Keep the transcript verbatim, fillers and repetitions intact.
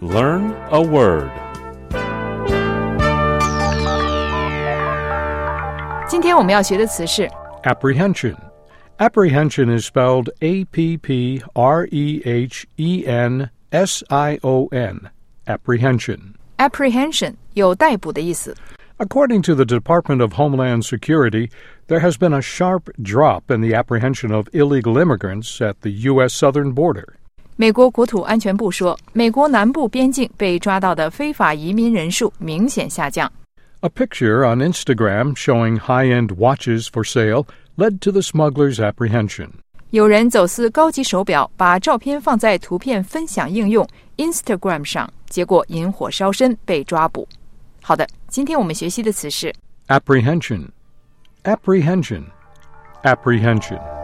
Learn a word. 今天我们要学的词是 Apprehension. Apprehension is spelled A P P R E H E N S I O N. Apprehension. apprehension 有逮捕的意思。 According to the Department of Homeland Security, there has been a sharp drop in the apprehension of illegal immigrants at the U S southern border. 美国国土安全部说，美国南部边境被抓到的非法移民人数明显下降。 A picture on Instagram showing high-end watches for sale led to the smugglers' apprehension. 有人走私高级手表，把照片放在图片分享应用 Instagram 上，结果引火烧身，被抓捕。好的，今天我们学习的词是 Apprehension. Apprehension. Apprehension.